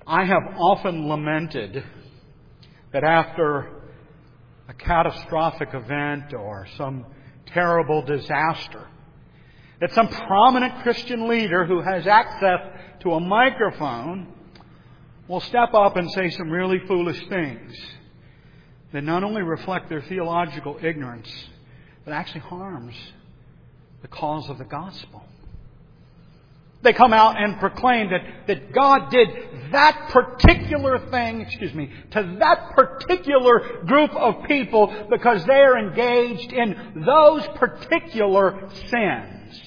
I have often lamented that after a catastrophic event or some terrible disaster, that some prominent Christian leader who has access to a microphone will step up and say some really foolish things that not only reflect their theological ignorance, but actually harms the cause of the gospel. They come out and proclaim that God did that particular thing, to that particular group of people because they are engaged in those particular sins.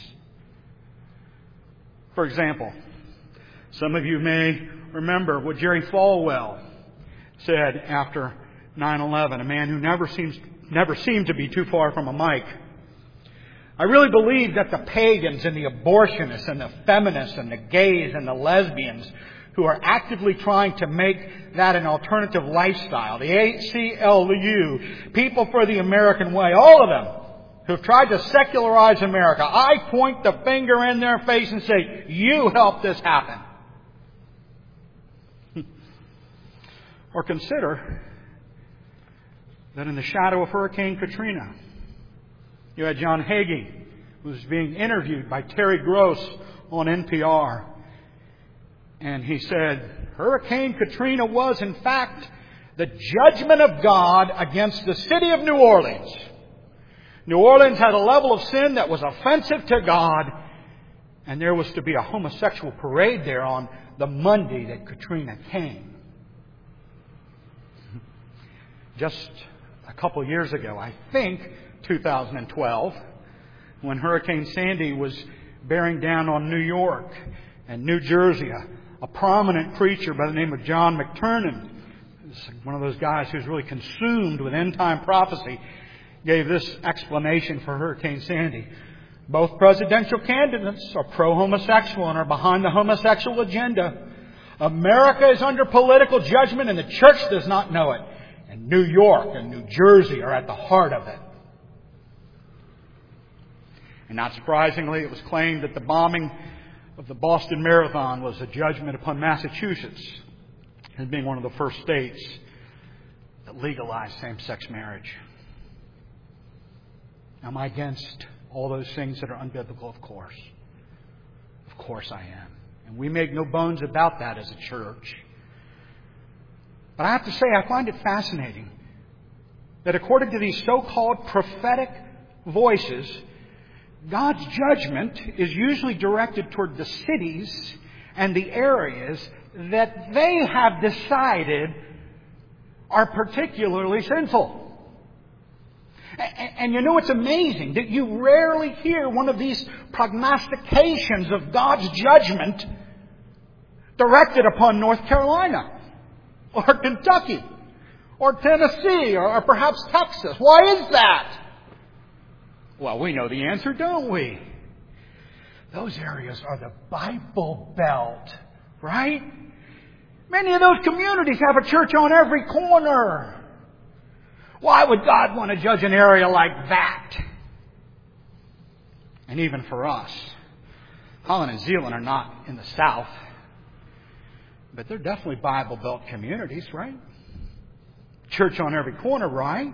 For example, some of you may remember what Jerry Falwell said after 9/11, a man who never seemed to be too far from a mic. I really believe that the pagans and the abortionists and the feminists and the gays and the lesbians who are actively trying to make that an alternative lifestyle, the ACLU, People for the American Way, all of them who've tried to secularize America, I point the finger in their face and say, you helped this happen. Or consider that in the shadow of Hurricane Katrina, you had John Hagee, who was being interviewed by Terry Gross on NPR. And he said, Hurricane Katrina was, in fact, the judgment of God against the city of New Orleans. New Orleans had a level of sin that was offensive to God, and there was to be a homosexual parade there on the Monday that Katrina came. Just a couple years ago, I think 2012, when Hurricane Sandy was bearing down on New York and New Jersey, a prominent preacher by the name of John McTernan, one of those guys who's really consumed with end-time prophecy, gave this explanation for Hurricane Sandy. Both presidential candidates are pro-homosexual and are behind the homosexual agenda. America is under political judgment and the church does not know it. And New York and New Jersey are at the heart of it. And not surprisingly, it was claimed that the bombing of the Boston Marathon was a judgment upon Massachusetts as being one of the first states that legalized same-sex marriage. Am I against all those things that are unbiblical? Of course. Of course I am. And we make no bones about that as a church. But I have to say, I find it fascinating that according to these so-called prophetic voices, God's judgment is usually directed toward the cities and the areas that they have decided are particularly sinful. And you know, it's amazing that you rarely hear one of these prognostications of God's judgment directed upon North Carolina or Kentucky or Tennessee or perhaps Texas. Why is that? Well, we know the answer, don't we? Those areas are the Bible Belt, right? Many of those communities have a church on every corner. Why would God want to judge an area like that? And even for us, Holland and Zeeland are not in the south, but they're definitely Bible Belt communities, right? Church on every corner, right?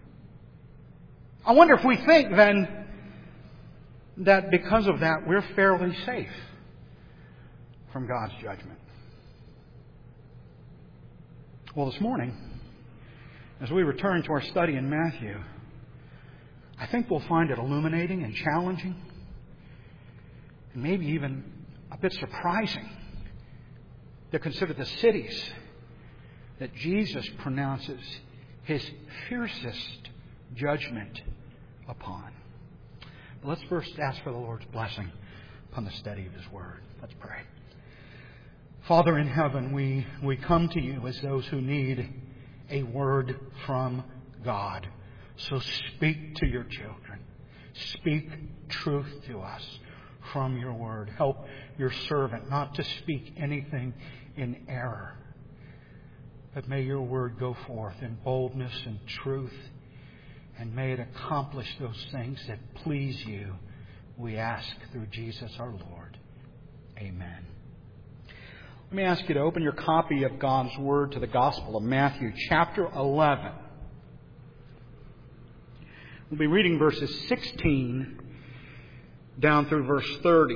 I wonder if we think then that because of that we're fairly safe from God's judgment. Well, this morning, as we return to our study in Matthew, I think we'll find it illuminating and challenging, and maybe even a bit surprising to consider the cities that Jesus pronounces His fiercest judgment upon. But let's first ask for the Lord's blessing upon the study of His Word. Let's pray. Father in heaven, we come to You as those who need a word from God. So speak to Your children. Speak truth to us from Your Word. Help Your servant not to speak anything in error, but may Your Word go forth in boldness and truth, and may it accomplish those things that please You, we ask through Jesus our Lord. Amen. Let me ask you to open your copy of God's Word to the Gospel of Matthew, chapter 11. We'll be reading verses 16 down through verse 30.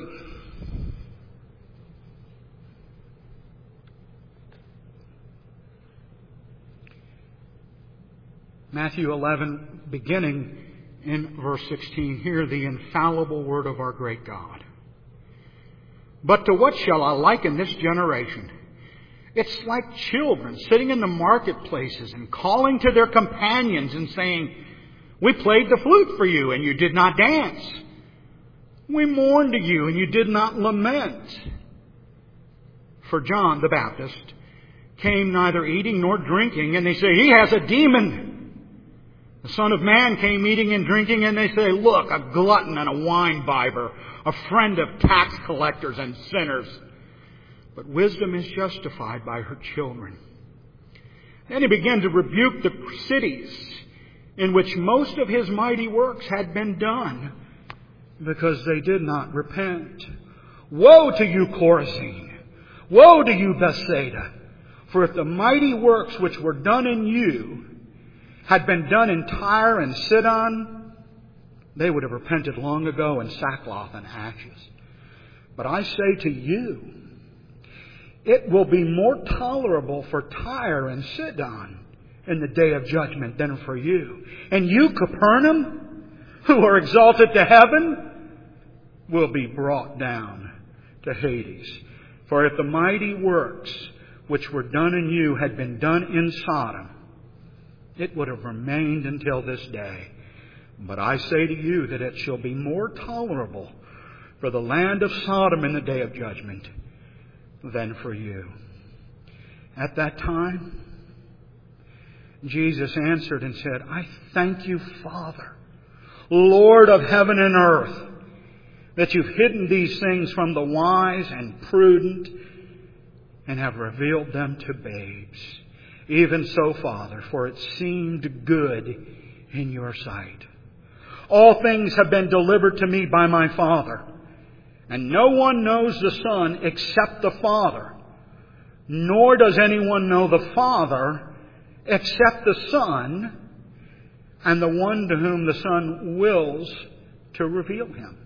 Matthew 11, beginning in verse 16, hear the infallible word of our great God. But to what shall I liken this generation? It's like children sitting in the marketplaces and calling to their companions and saying, we played the flute for you and you did not dance. We mourned to you and you did not lament. For John the Baptist came neither eating nor drinking, and they say, he has a demon. The Son of Man came eating and drinking, and they say, look, a glutton and a wine-bibber, a friend of tax collectors and sinners. But wisdom is justified by her children. Then he began to rebuke the cities in which most of his mighty works had been done, because they did not repent. Woe to you, Chorazin! Woe to you, Bethsaida! For if the mighty works which were done in you had been done in Tyre and Sidon, they would have repented long ago in sackcloth and ashes. But I say to you, it will be more tolerable for Tyre and Sidon in the day of judgment than for you. And you, Capernaum, who are exalted to heaven, will be brought down to Hades. For if the mighty works which were done in you had been done in Sodom, it would have remained until this day. But I say to you that it shall be more tolerable for the land of Sodom in the day of judgment than for you. At that time, Jesus answered and said, I thank you, Father, Lord of heaven and earth, that you've hidden these things from the wise and prudent and have revealed them to babes. Even so, Father, for it seemed good in your sight. All things have been delivered to me by my Father, and no one knows the Son except the Father, nor does anyone know the Father except the Son, and the one to whom the Son wills to reveal him.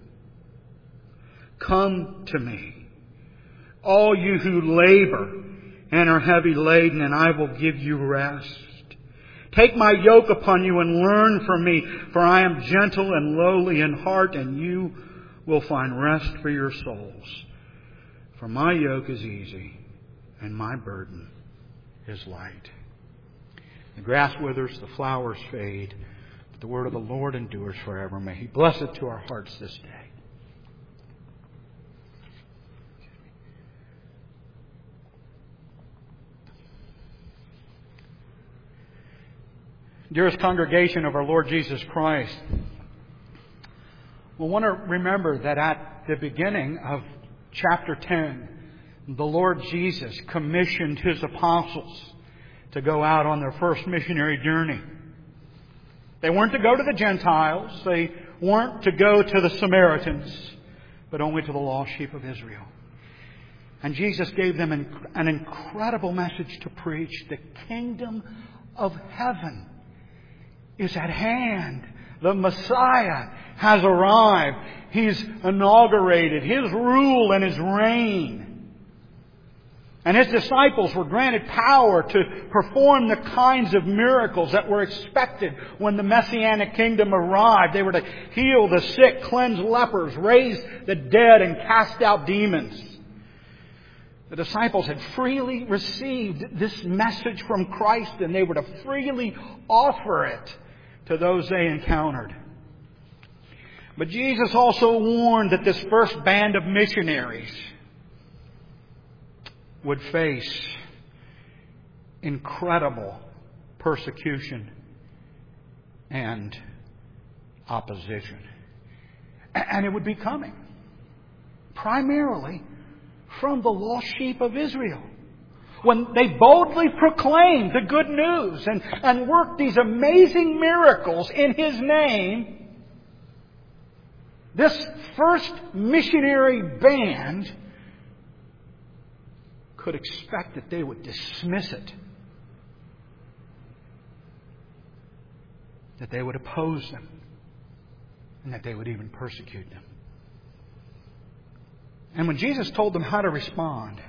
Come to me, all you who labor and are heavy laden, and I will give you rest. Take my yoke upon you and learn from me, for I am gentle and lowly in heart, and you will find rest for your souls. For my yoke is easy, and my burden is light. The grass withers, the flowers fade, but the word of the Lord endures forever. May He bless it to our hearts this day. Dearest congregation of our Lord Jesus Christ, we want to remember that at the beginning of chapter 10, the Lord Jesus commissioned His apostles to go out on their first missionary journey. They weren't to go to the Gentiles. They weren't to go to the Samaritans, but only to the lost sheep of Israel. And Jesus gave them an incredible message to preach. The kingdom of heaven is at hand. The Messiah has arrived. He's inaugurated His rule and His reign. And His disciples were granted power to perform the kinds of miracles that were expected when the Messianic kingdom arrived. They were to heal the sick, cleanse lepers, raise the dead, and cast out demons. The disciples had freely received this message from Christ, and they were to freely offer it to those they encountered. But Jesus also warned that this first band of missionaries would face incredible persecution and opposition. And it would be coming primarily from the lost sheep of Israel. When they boldly proclaimed the good news and worked these amazing miracles in His name, this first missionary band could expect that they would dismiss it, that they would oppose them, and that they would even persecute them. And when Jesus told them how to respond,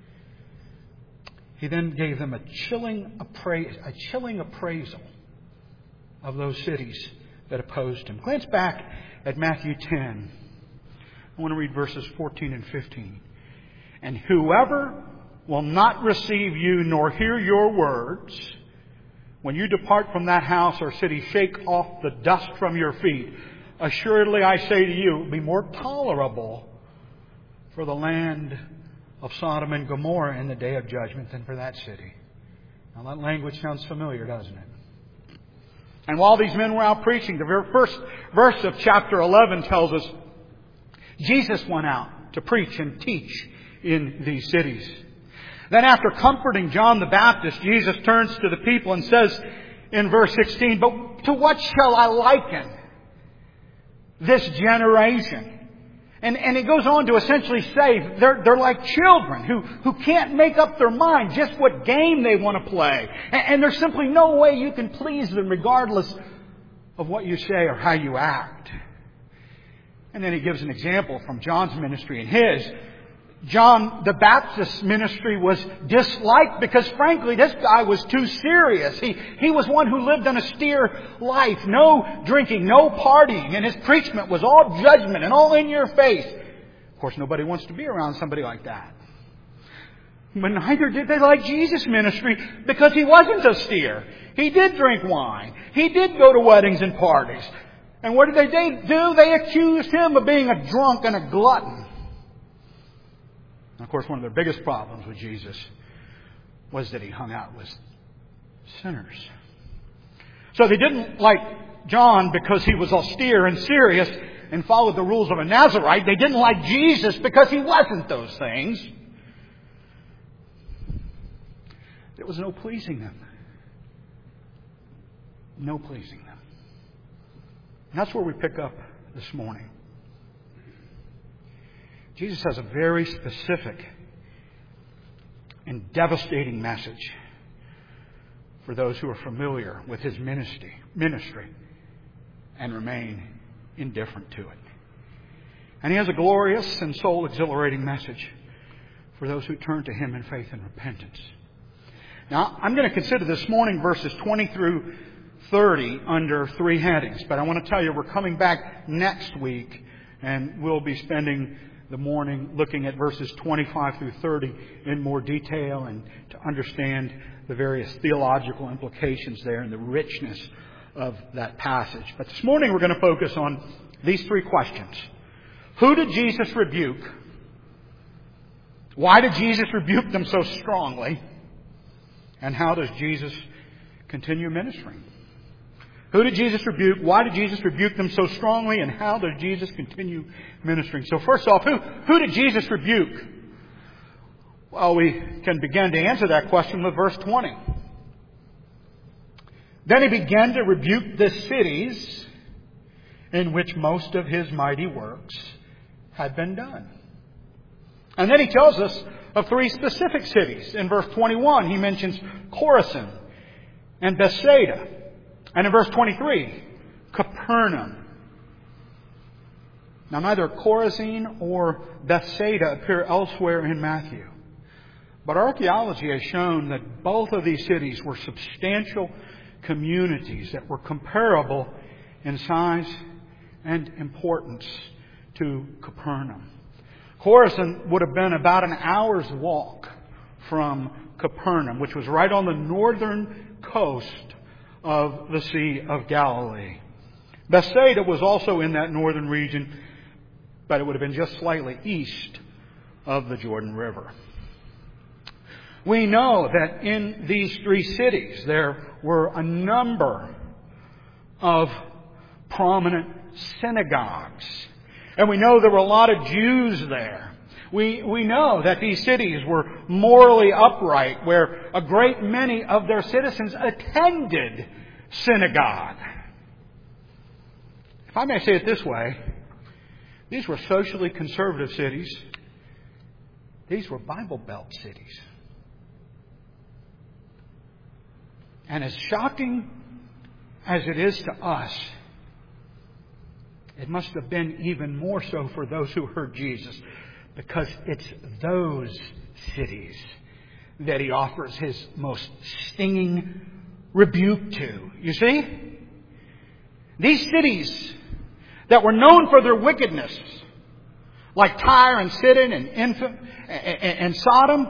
He then gave them a chilling appraisal of those cities that opposed Him. Glance back at Matthew 10. I want to read verses 14 and 15. And whoever will not receive you nor hear your words, when you depart from that house or city, shake off the dust from your feet. Assuredly, I say to you, it will be more tolerable for the land of Sodom and Gomorrah in the day of judgment than for that city. Now that language sounds familiar, doesn't it? And while these men were out preaching, the very first verse of chapter 11 tells us Jesus went out to preach and teach in these cities. Then after comforting John the Baptist, Jesus turns to the people and says in verse 16, "But to what shall I liken this generation?" And he goes on to essentially say they're like children who can't make up their mind just what game they want to play. And there's simply no way you can please them regardless of what you say or how you act. And then he gives an example from John's ministry and his. John the Baptist's ministry was disliked because, frankly, this guy was too serious. He was one who lived an austere life. No drinking, no partying. And his preachment was all judgment and all in your face. Of course, nobody wants to be around somebody like that. But neither did they like Jesus' ministry because he wasn't austere. He did drink wine. He did go to weddings and parties. And what did they do? They accused him of being a drunk and a glutton. And of course, one of their biggest problems with Jesus was that he hung out with sinners. So they didn't like John because he was austere and serious and followed the rules of a Nazirite. They didn't like Jesus because he wasn't those things. There was no pleasing them. No pleasing them. And that's where we pick up this morning. Jesus has a very specific and devastating message for those who are familiar with His ministry and remain indifferent to it. And He has a glorious and soul-exhilarating message for those who turn to Him in faith and repentance. Now, I'm going to consider this morning verses 20 through 30 under three headings. But I want to tell you, we're coming back next week and we'll be spending the morning looking at verses 25 through 30 in more detail and to understand the various theological implications there and the richness of that passage. But this morning we're going to focus on these three questions. Who did Jesus rebuke? Why did Jesus rebuke them so strongly? And how does Jesus continue ministering? Who did Jesus rebuke? Why did Jesus rebuke them so strongly? And how does Jesus continue ministering? So first off, who did Jesus rebuke? Well, we can begin to answer that question with verse 20. Then He began to rebuke the cities in which most of His mighty works had been done. And then He tells us of three specific cities. In verse 21, He mentions Chorazin and Bethsaida. And in verse 23, Capernaum. Now, neither Chorazin or Bethsaida appear elsewhere in Matthew. But archaeology has shown that both of these cities were substantial communities that were comparable in size and importance to Capernaum. Chorazin would have been about an hour's walk from Capernaum, which was right on the northern coast of the Sea of Galilee. Bethsaida was also in that northern region, but it would have been just slightly east of the Jordan River. We know that in these three cities there were a number of prominent synagogues. And we know there were a lot of Jews there. We know that these cities were morally upright, where a great many of their citizens attended synagogue. If I may say it this way, these were socially conservative cities These were Bible Belt cities. And as shocking as it is to us, it must have been even more so for those who heard Jesus, because it's those cities that He offers His most stinging rebuke to. You see? These cities that were known for their wickedness, like Tyre and Sidon and Sodom,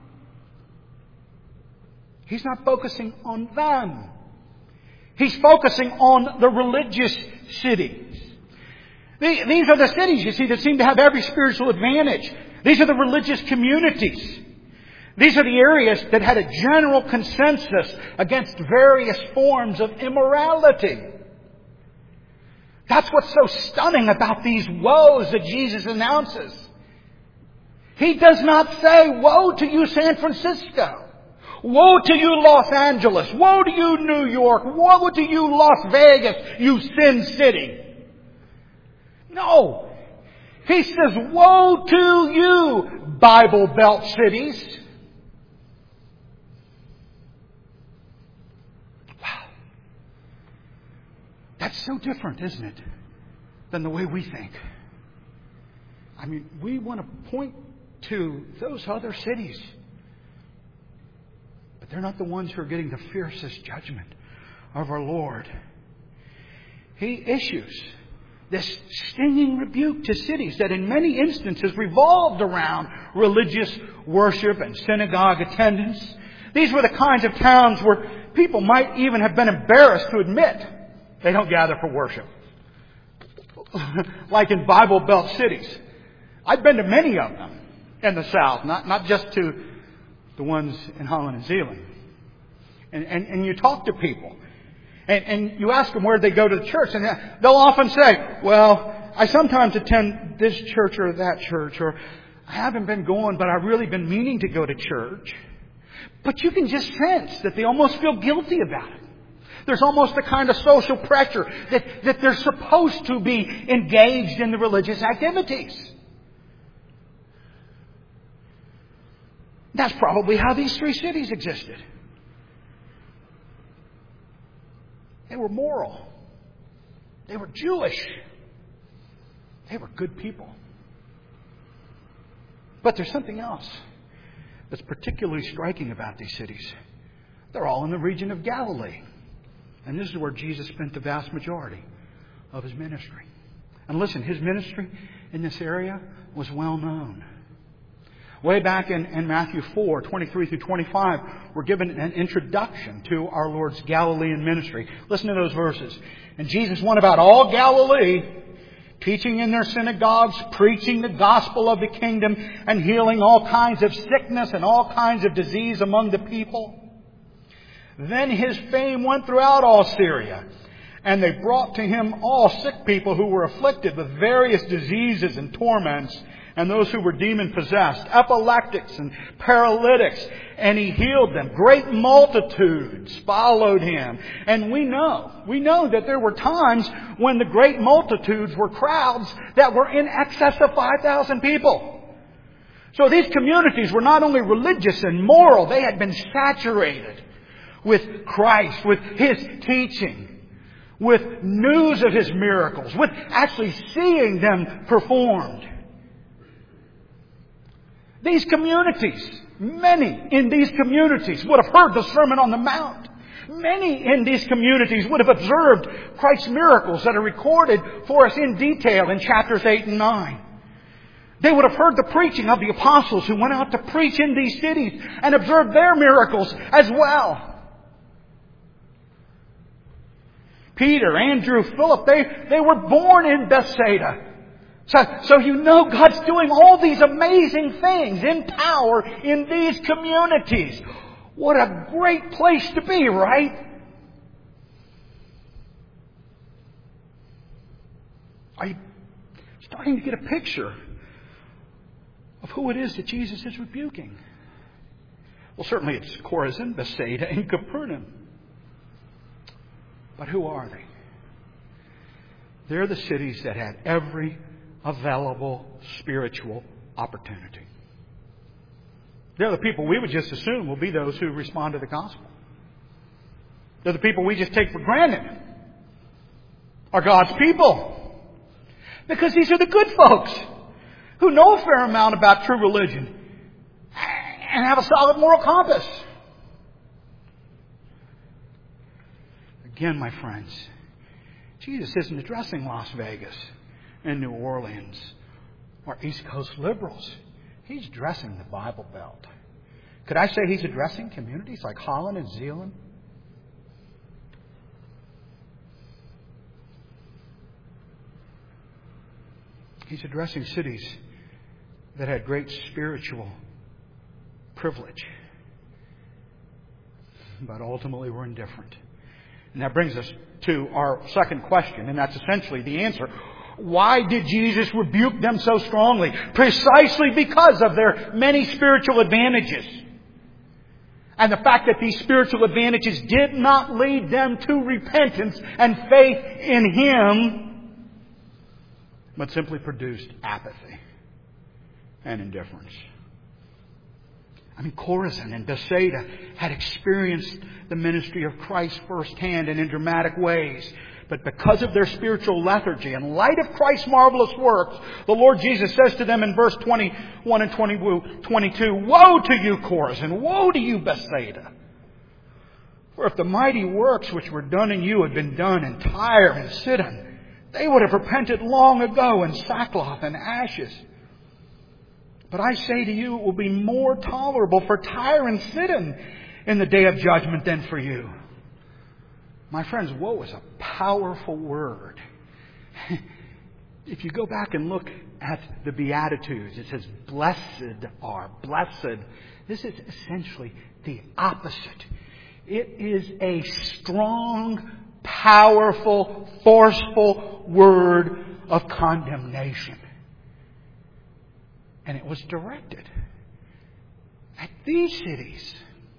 He's not focusing on them. He's focusing on the religious cities. These are the cities, you see, that seem to have every spiritual advantage. These are the religious communities. These are the areas that had a general consensus against various forms of immorality. That's what's so stunning about these woes that Jesus announces. He does not say, "Woe to you, San Francisco. Woe to you, Los Angeles. Woe to you, New York. Woe to you, Las Vegas, you sin city." No. He says, "Woe to you, Bible Belt cities." Wow. That's so different, isn't it, than the way we think. I mean, we want to point to those other cities, but they're not the ones who are getting the fiercest judgment of our Lord. He issues this stinging rebuke to cities that in many instances revolved around religious worship and synagogue attendance. These were the kinds of towns where people might even have been embarrassed to admit they don't gather for worship. Like in Bible Belt cities. I've been to many of them in the South, not just to the ones in Holland and Zeeland. And you talk to people. And you ask them where they go to the church, and they'll often say, "Well, I sometimes attend this church or that church, or I haven't been going, but I've really been meaning to go to church." But you can just sense that they almost feel guilty about it. There's almost a kind of social pressure that they're supposed to be engaged in the religious activities. That's probably how these three cities existed. They were moral. They were Jewish. They were good people. But there's something else that's particularly striking about these cities. They're all in the region of Galilee. And this is where Jesus spent the vast majority of His ministry. And listen, His ministry in this area was well known. Way back in Matthew 4, 23 through 25, we're given an introduction to our Lord's Galilean ministry. Listen to those verses. "And Jesus went about all Galilee, teaching in their synagogues, preaching the gospel of the kingdom, and healing all kinds of sickness and all kinds of disease among the people. Then His fame went throughout all Syria, and they brought to Him all sick people who were afflicted with various diseases and torments, and those who were demon-possessed, epileptics and paralytics, and He healed them. Great multitudes followed Him." And we know that there were times when the great multitudes were crowds that were in excess of 5,000 people. So these communities were not only religious and moral, they had been saturated with Christ, with His teaching, with news of His miracles, with actually seeing them performed. These communities, many in these communities would have heard the Sermon on the Mount. Many in these communities would have observed Christ's miracles that are recorded for us in detail in chapters 8 and 9. They would have heard the preaching of the apostles who went out to preach in these cities and observed their miracles as well. Peter, Andrew, Philip, they were born in Bethsaida. So you know God's doing all these amazing things in power in these communities. What a great place to be, right? Are you starting to get a picture of who it is that Jesus is rebuking? Well, certainly it's Chorazin, Bethsaida, and Capernaum. But who are they? They're the cities that had every available spiritual opportunity. They're the people we would just assume will be those who respond to the gospel. They're the people we just take for granted are God's people. Because these are the good folks who know a fair amount about true religion and have a solid moral compass. Again, my friends, Jesus isn't addressing Las Vegas and New Orleans or East Coast liberals. He's addressing the Bible Belt. Could I say He's addressing communities like Holland and Zeeland? He's addressing cities that had great spiritual privilege, but ultimately were indifferent. And that brings us to our second question, and that's essentially the answer. Why did Jesus rebuke them so strongly? Precisely because of their many spiritual advantages. And the fact that these spiritual advantages did not lead them to repentance and faith in Him, but simply produced apathy and indifference. I mean, Chorazin and Bethsaida had experienced the ministry of Christ firsthand and in dramatic ways. But because of their spiritual lethargy, in light of Christ's marvelous works, the Lord Jesus says to them in verse 21 and 22, "Woe to you, Chorazin! Woe to you, Bethsaida! For if the mighty works which were done in you had been done in Tyre and Sidon, they would have repented long ago in sackcloth and ashes. But I say to you, it will be more tolerable for Tyre and Sidon in the day of judgment than for you." My friends, woe is a powerful word. If you go back and look at the Beatitudes, it says, "Blessed are," blessed. This is essentially the opposite. It is a strong, powerful, forceful word of condemnation. And it was directed at these cities.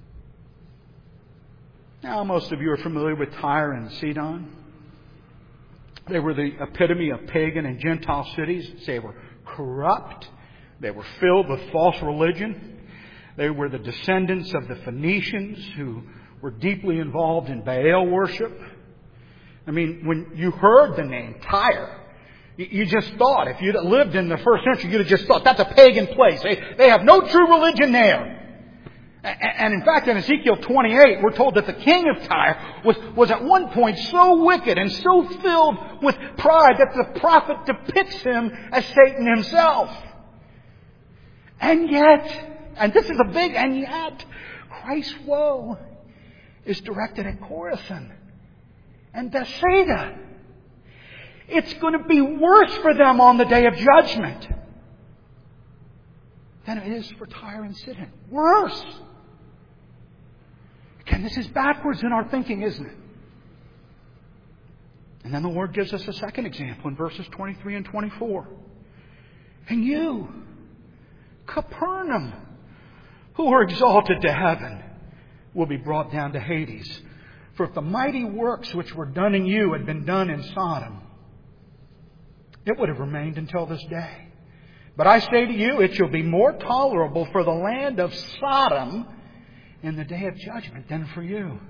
Now, most of you are familiar with Tyre and Sidon. They were the epitome of pagan and Gentile cities. They were corrupt. They were filled with false religion. They were the descendants of the Phoenicians who were deeply involved in Baal worship. I mean, when you heard the name Tyre, you just thought, if you'd lived in the first century, you'd have just thought, that's a pagan place. They have no true religion there. And in fact, in Ezekiel 28, we're told that the king of Tyre was at one point so wicked and so filled with pride that the prophet depicts him as Satan himself. And yet, and this is a big and yet, Christ's woe is directed at Chorazin and Bethsaida. It's going to be worse for them on the day of judgment than it is for Tyre and Sidon. Worse. Again, this is backwards in our thinking, isn't it? And then the Lord gives us a second example in verses 23 and 24. "And you, Capernaum, who are exalted to heaven, will be brought down to Hades. For if the mighty works which were done in you had been done in Sodom, it would have remained until this day. But I say to you, it shall be more tolerable for the land of Sodom in the day of judgment than for you."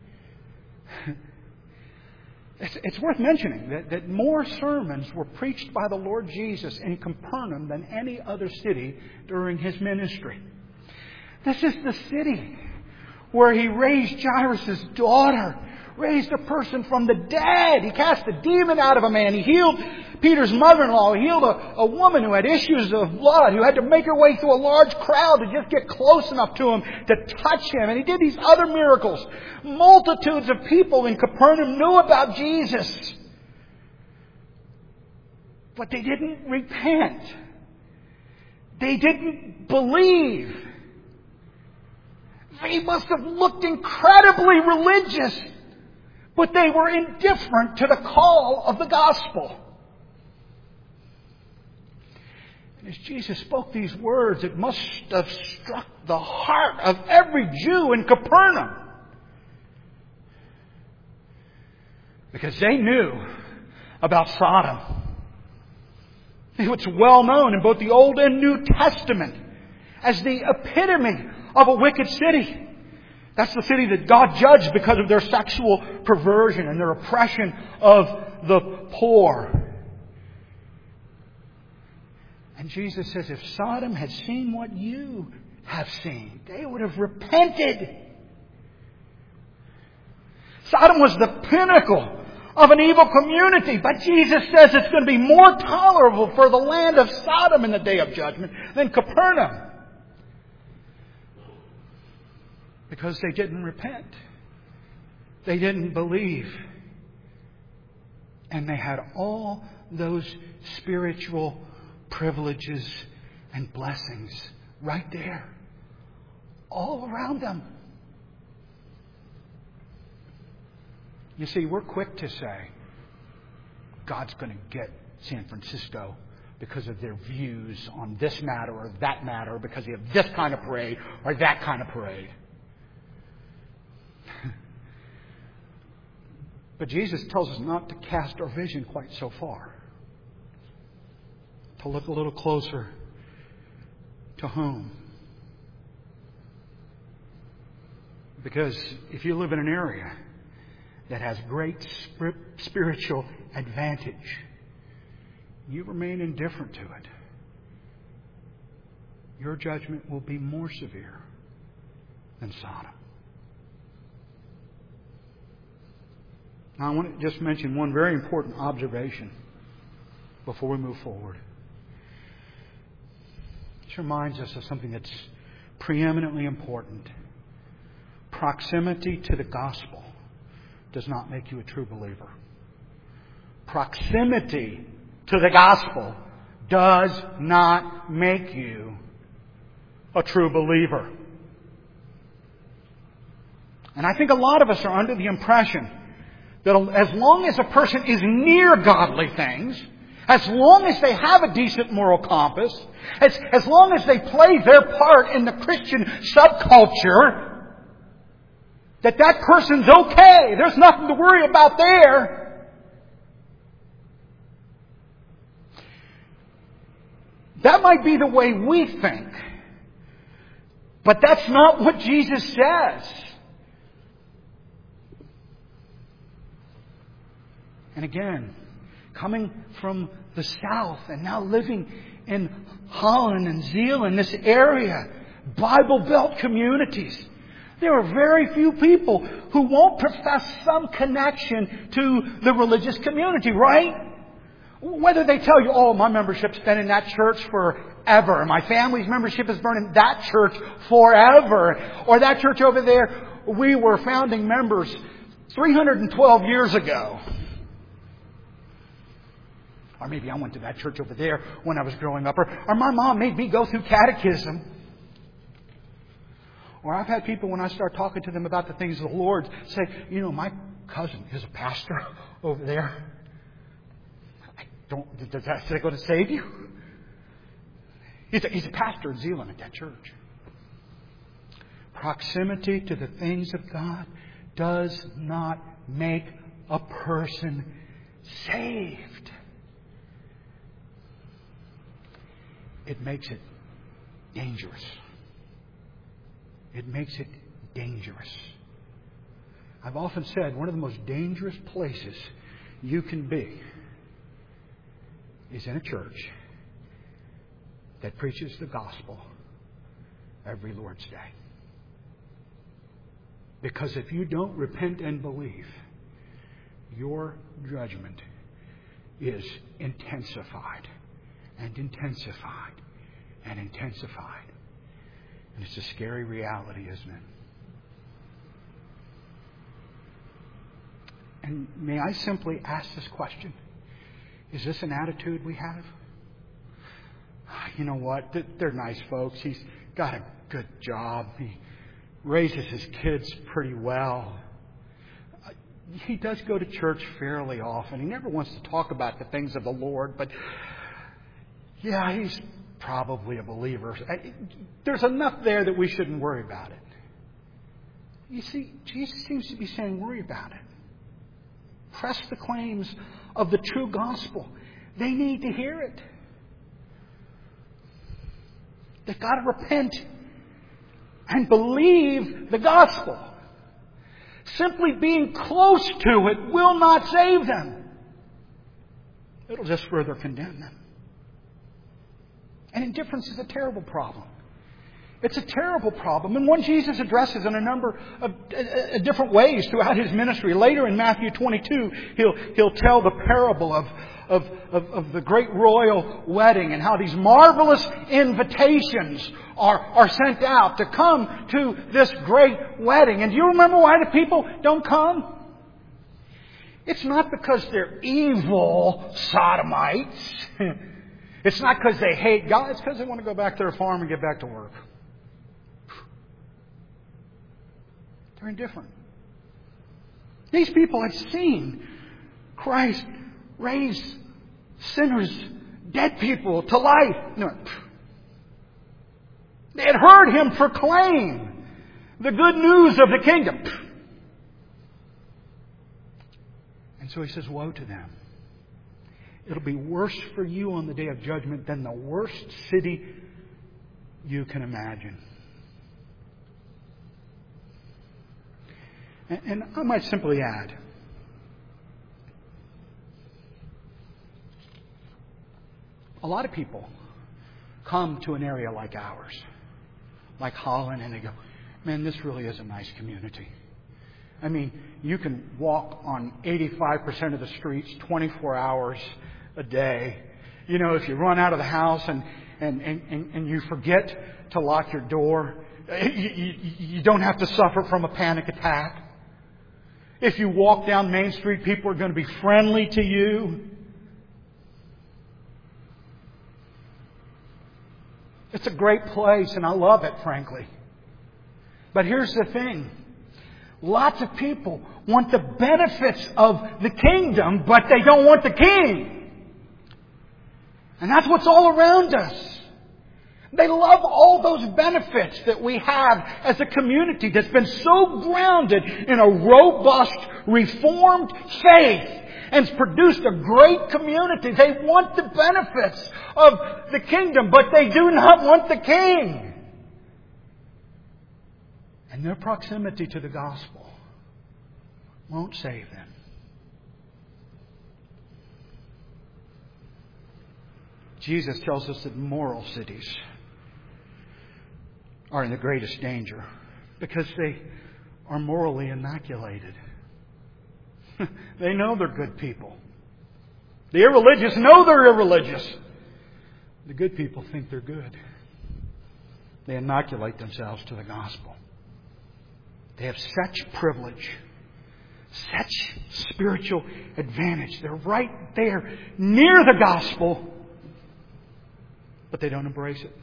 It's worth mentioning that more sermons were preached by the Lord Jesus in Capernaum than any other city during His ministry. This is the city where He raised Jairus' daughter, raised a person from the dead. He cast a demon out of a man. He healed Peter's mother-in-law. He healed a woman who had issues of blood, who had to make her way through a large crowd to just get close enough to Him to touch Him. And He did these other miracles. Multitudes of people in Capernaum knew about Jesus. But they didn't repent. They didn't believe. They must have looked incredibly religious, but they were indifferent to the call of the gospel. And as Jesus spoke these words, it must have struck the heart of every Jew in Capernaum. Because they knew about Sodom. It's well known in both the Old and New Testament as the epitome of a wicked city. That's the city that God judged because of their sexual perversion and their oppression of the poor. And Jesus says, if Sodom had seen what you have seen, they would have repented. Sodom was the pinnacle of an evil community. But Jesus says it's going to be more tolerable for the land of Sodom in the day of judgment than Capernaum. Because they didn't repent. They didn't believe. And they had all those spiritual privileges and blessings right there. All around them. You see, we're quick to say, God's going to get San Francisco because of their views on this matter or that matter, because they have this kind of parade or that kind of parade. But Jesus tells us not to cast our vision quite so far. To look a little closer to home. Because if you live in an area that has great spiritual advantage, you remain indifferent to it, your judgment will be more severe than Sodom. Now, I want to just mention one very important observation before we move forward. This reminds us of something that's preeminently important. Proximity to the gospel does not make you a true believer. Proximity to the gospel does not make you a true believer. And I think a lot of us are under the impression that as long as a person is near godly things, as long as they have a decent moral compass, as long as they play their part in the Christian subculture, that person's okay. There's nothing to worry about there. That might be the way we think. But that's not what Jesus says. And again, coming from the south and now living in Holland and Zeeland, this area, Bible Belt communities, there are very few people who won't profess some connection to the religious community, right? Whether they tell you, oh, my membership's been in that church forever, my family's membership has been in that church forever, or that church over there, we were founding members 312 years ago. Or maybe I went to that church over there when I was growing up. Or my mom made me go through catechism. Or I've had people, when I start talking to them about the things of the Lord, say, you know, my cousin is a pastor over there. Is that going to save you? He's a pastor in Zeeland at that church. Proximity to the things of God does not make a person saved. It makes it dangerous. It makes it dangerous. I've often said one of the most dangerous places you can be is in a church that preaches the gospel every Lord's Day. Because if you don't repent and believe, your judgment is intensified and intensified and intensified. And it's a scary reality, isn't it? And may I simply ask this question? Is this an attitude we have? You know what? They're nice folks. He's got a good job. He raises his kids pretty well. He does go to church fairly often. He never wants to talk about the things of the Lord, but yeah, he's probably a believer. There's enough there that we shouldn't worry about it. You see, Jesus seems to be saying, worry about it. Press the claims of the true gospel. They need to hear it. They've got to repent and believe the gospel. Simply being close to it will not save them. It'll just further condemn them. And indifference is a terrible problem. It's a terrible problem, and one Jesus addresses in a number of different ways throughout His ministry. Later in Matthew 22, He'll tell the parable of the great royal wedding and how these marvelous invitations are sent out to come to this great wedding. And do you remember why the people don't come? It's not because they're evil sodomites. It's not because they hate God. It's because they want to go back to their farm and get back to work. They're indifferent. These people had seen Christ raise sinners, dead people to life. No. They had heard Him proclaim the good news of the kingdom. And so He says, woe to them. It'll be worse for you on the day of judgment than the worst city you can imagine. And I might simply add, a lot of people come to an area like ours, like Holland, and they go, man, this really is a nice community. I mean, you can walk on 85% of the streets 24 hours a day. You know, if you run out of the house and you forget to lock your door, you don't have to suffer from a panic attack. If you walk down Main Street, people are going to be friendly to you. It's a great place, and I love it, frankly. But here's the thing. Lots of people want the benefits of the kingdom, but they don't want the king. And that's what's all around us. They love all those benefits that we have as a community that's been so grounded in a robust, reformed faith and has produced a great community. They want the benefits of the kingdom, but they do not want the king. And their proximity to the gospel won't save them. Jesus tells us that moral cities are in the greatest danger because they are morally inoculated. They know they're good people. The irreligious know they're irreligious. The good people think they're good. They inoculate themselves to the gospel. They have such privilege, such spiritual advantage. They're right there near the gospel, but they don't embrace it.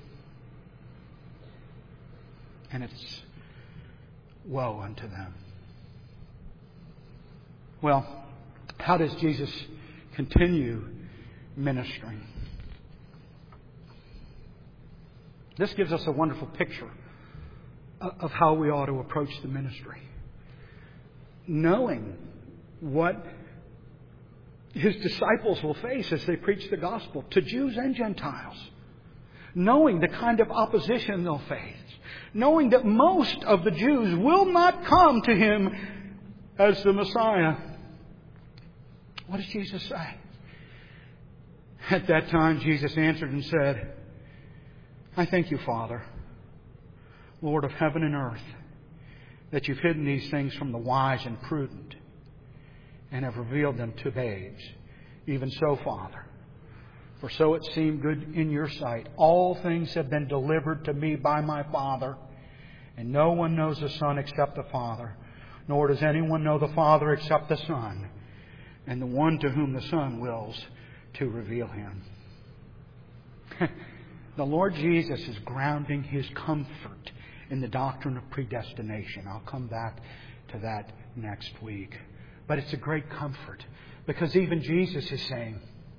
And it's woe unto them. Well, how does Jesus continue ministering? This gives us a wonderful picture of how we ought to approach the ministry. Knowing what His disciples will face as they preach the gospel to Jews and Gentiles. Knowing the kind of opposition they'll face. Knowing that most of the Jews will not come to Him as the Messiah. What does Jesus say? At that time, Jesus answered and said, I thank you, Father, Lord of heaven and earth, that you've hidden these things from the wise and prudent and have revealed them to babes. Even so, Father, for so it seemed good in your sight. All things have been delivered to me by my Father, and no one knows the Son except the Father, nor does anyone know the Father except the Son, and the one to whom the Son wills to reveal Him. The Lord Jesus is grounding His comfort in the doctrine of predestination. I'll come back to that next week. But it's a great comfort because even Jesus is saying,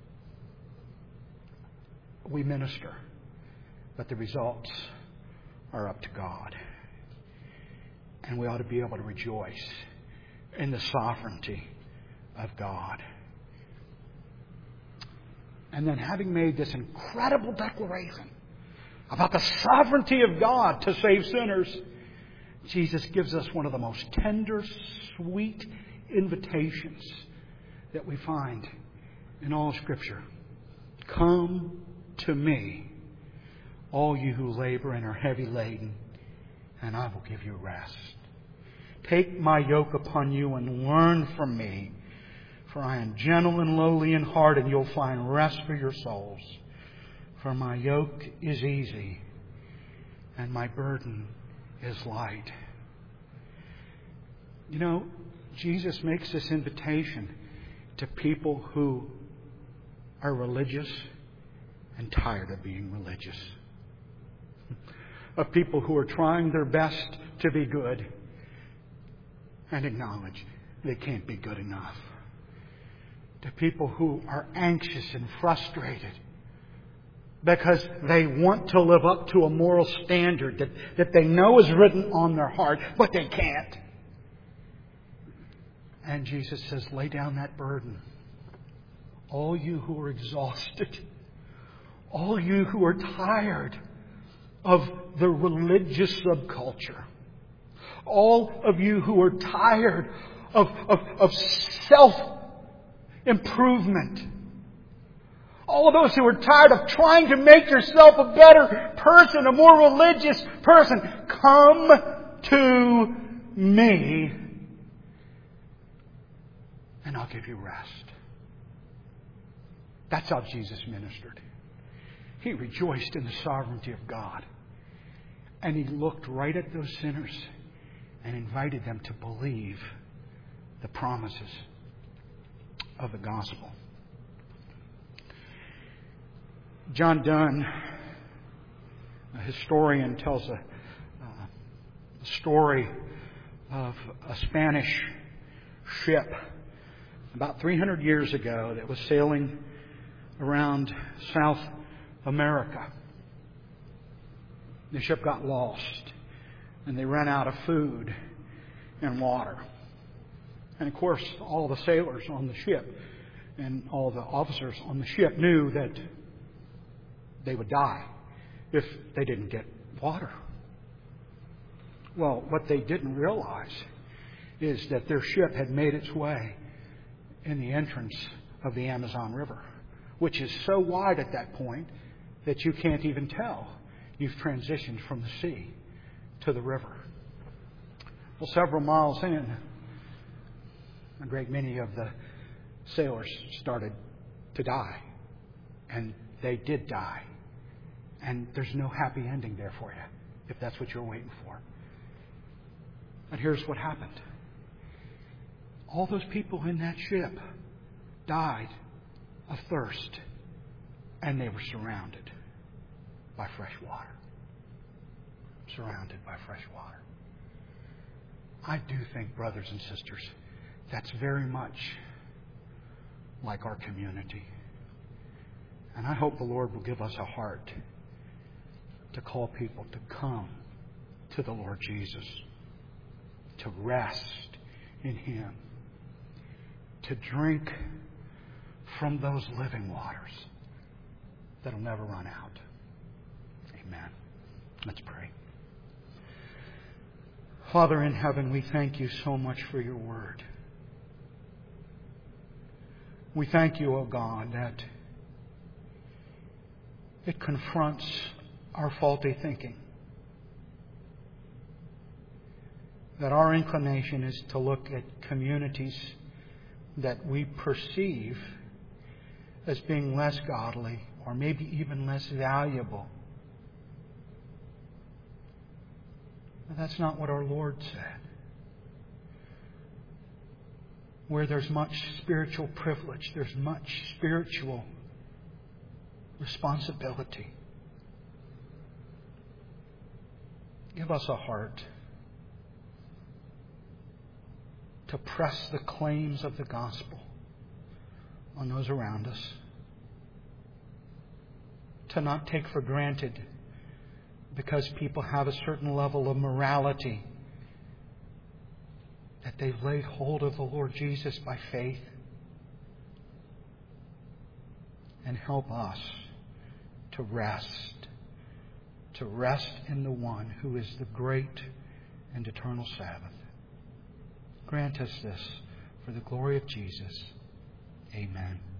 we minister, but the results are up to God. And we ought to be able to rejoice in the sovereignty of God. And then having made this incredible declaration about the sovereignty of God to save sinners, Jesus gives us one of the most tender, sweet invitations that we find in all Scripture. Come to me, all you who labor and are heavy laden, and I will give you rest. Take my yoke upon you and learn from me, for I am gentle and lowly in heart, and you'll find rest for your souls. For my yoke is easy, and my burden is light. You know, Jesus makes this invitation to people who are religious and tired of being religious. Of people who are trying their best to be good and acknowledge they can't be good enough. To people who are anxious and frustrated because they want to live up to a moral standard that they know is written on their heart, but they can't. And Jesus says, lay down that burden. All you who are exhausted, all you who are tired of the religious subculture, all of you who are tired of self-improvement, all of those who are tired of trying to make yourself a better person, a more religious person, come to me and I'll give you rest. That's how Jesus ministered. He rejoiced in the sovereignty of God. And He looked right at those sinners and invited them to believe the promises of the gospel. John Donne, a historian, tells a story of a Spanish ship about 300 years ago that was sailing around South America. The ship got lost and they ran out of food and water. And of course, all the sailors on the ship and all the officers on the ship knew that they would die if they didn't get water. Well, what they didn't realize is that their ship had made its way in the entrance of the Amazon River, which is so wide at that point that you can't even tell you've transitioned from the sea to the river. Well, several miles in, a great many of the sailors started to die. And they did die. And there's no happy ending there for you, if that's what you're waiting for. And here's what happened. All those people in that ship died of thirst, and they were surrounded by fresh water. Surrounded by fresh water. I do think, brothers and sisters, that's very much like our community. And I hope the Lord will give us a heart to call people to come to the Lord Jesus, to rest in Him, to drink from those living waters that'll never run out. Amen. Let's pray. Father in heaven, we thank You so much for Your word. We thank You, O God, that it confronts our faulty thinking. That our inclination is to look at communities that we perceive as being less godly or maybe even less valuable. But that's not what our Lord said. Where there's much spiritual privilege, there's much spiritual responsibility. Give us a heart to press the claims of the gospel on those around us. To not take for granted because people have a certain level of morality that they've laid hold of the Lord Jesus by faith. And help us to rest to rest in the one who is the great and eternal Sabbath. Grant us this for the glory of Jesus. Amen.